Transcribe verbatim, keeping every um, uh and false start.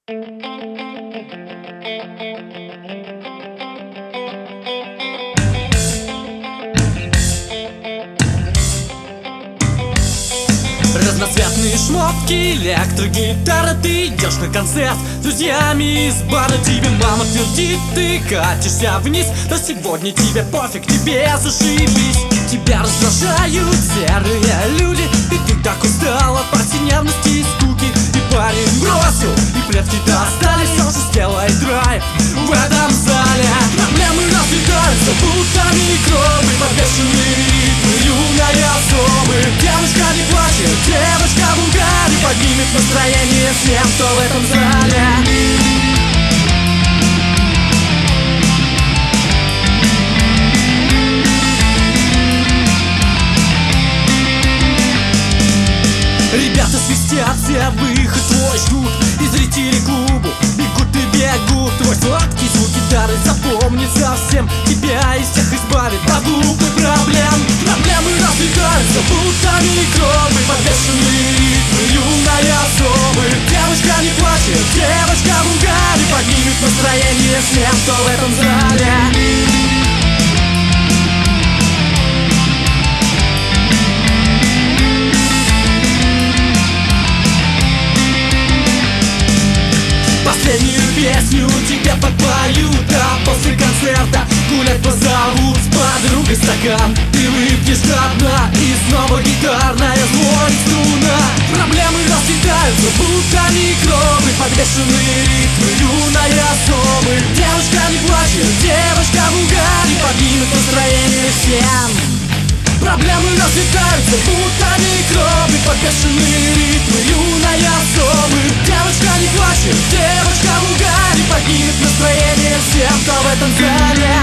Разноцветные шмотки, электрогитара. Ты идешь на концерт с друзьями из бара. Тебе мама твердит, ты катишься вниз. Но сегодня тебе пофиг, тебе зашибись. Тебя раздражают серые люди, и ты так устал от повседневности и скуки. И парень бросил, и предки-то остались. Все же сделай драйв в этом зале. Проблемы разлетаются, будто микробы. Подвешенные ритмы юной особы. Девушка не плачет, девочка в угаре. Поднимет настроение всем, кто в этом зале. Ребята свистят, все выход твой ждут. И зрители клубу бегут и бегут. Твой сладкий звук гитары запомнится всем. Тебя из всех избавит от глупых проблем. Проблемы разлетаются, будто микробы. Подвешенные ритмы юной особы. Девочка не плачет, девочка в угаре. Поднимет настроение всем, кто в этом зале. Последнюю песню тебе подпоют, а после концерта гулять позовут. С подругой стакан ты выпьешь до дна, и снова гитарная звонит струна. Проблемы разлетаются, будто микробы. Подвешенные ритмы юной особы. Девушка не плачет, девочка в угаре. Поднимет настроение всем. Проблемы разлетаются, будто микробы. Подвешенные ритмы юной особы. Девочка не плачет, девочка в угаре. Поднимет настроение всем, кто в этом зале.